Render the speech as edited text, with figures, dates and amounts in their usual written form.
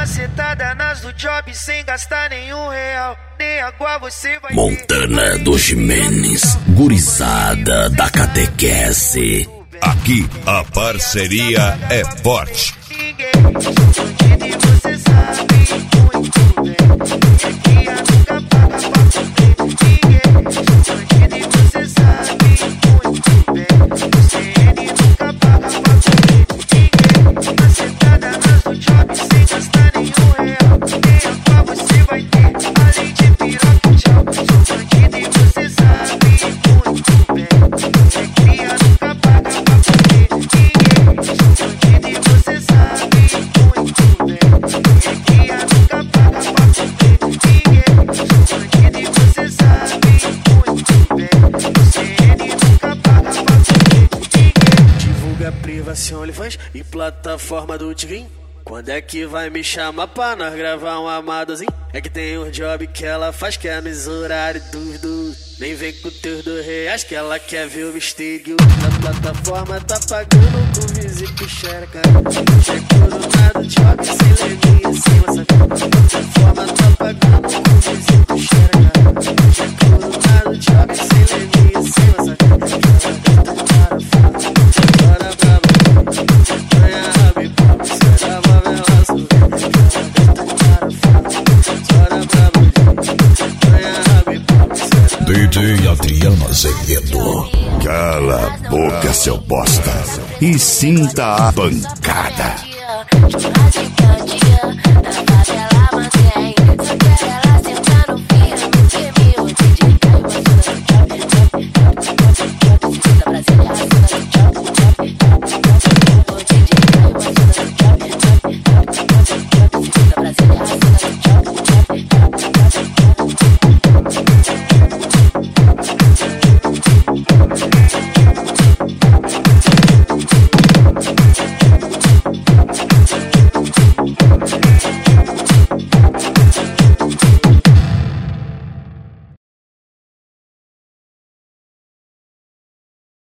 Macetada nas do job sem gastar nenhum real. Nem água você vai Montana dos Jimenez, gurizada da catequese. Aqui a parceria é forte. Você sabe muito bem que aqui a nunca paga pra comer ninguém. Bandido e você sabe muito bem. O CN nunca paga pra comer ninguém. Macetada nas do job sem gastar nenhum real. Nem água você vai ter, além de piroca e tchau. Sou bandido e você sabe muito bem que aqui a nunca paga pra comer ninguém. Sou bandido e você sabe muito bem que aqui a nunca paga pra comer ninguém. Sou bandido e você sabe muito bem. O CN nunca paga pra comer ninguém. Divulga privação OnlyFans e plataforma do Tigrin. Quando é que vai me chamar pra nós gravar um amadozinho? É que tem um job que ela faz que é nos horários dos. Nem vem com teus R$2 que ela quer ver o mistério. Na plataforma tá pagando com visita xereca. É coronado, job sem leninha em cima, sabe? Na plataforma tá pagando com visita xereca. É coronado, job sem leninha em cima, sabe? Ela gata para fora, bora brava. Ganha rabo e papo, sai da favela azul. DJ Adriano Azevedo. Cala a boca, seu bosta, e sinta a pancada.